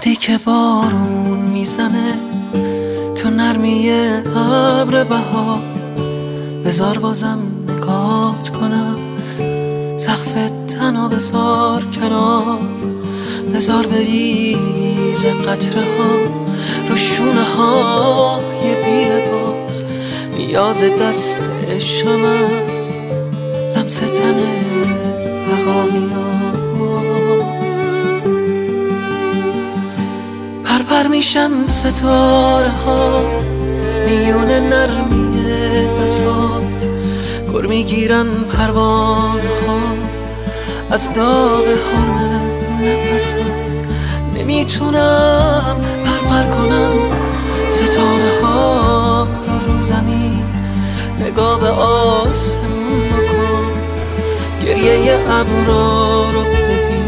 وقتی که بارون میزنه تو نرمی ابر بهار، بذار بازم نگات کنم، سقف تنها بذار کنار، بذار بریز قطره ها رو شونه ها یه بی لباس، نیاز دست عشقم لمس تن بقامیاست. پرپر میشن ستاره ها میون نرمی بساط، گر میگیرن پروانه ها از داغ حرم نفسات. نمیتونم پرپر کنم ستاره ها رو زمین، نگاه به آسمون بکن، گریه ابرا رو ببین.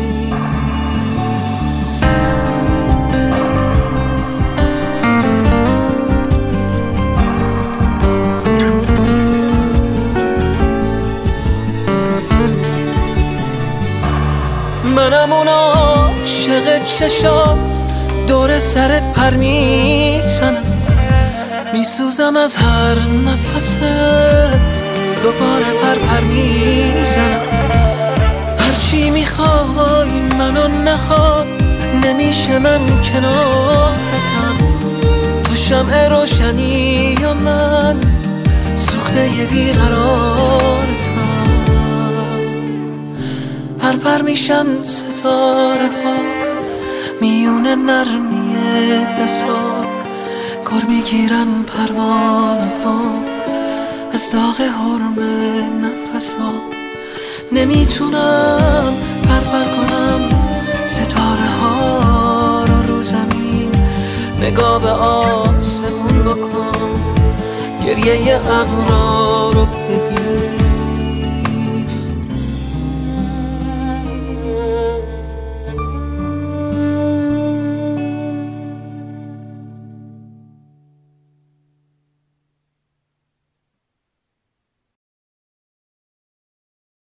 منم اون عاشق چشام دور سرت پر میزنم، میسوزم از هر نفست، دوباره پر میزنم. هرچی میخوای منو نخواد، نمیشه من کنارتم، تو شمع روشنی یا من سوخته بیقرارتم. پرپر میشن ستاره ها میون نرمی دستات، گر میگیرن پروانه ها از داغ حرم نفسات. نمیتونم پرپر کنم ستاره ها رو زمین، نگاه به آسمون بکن، گریه ابرا رو ببین.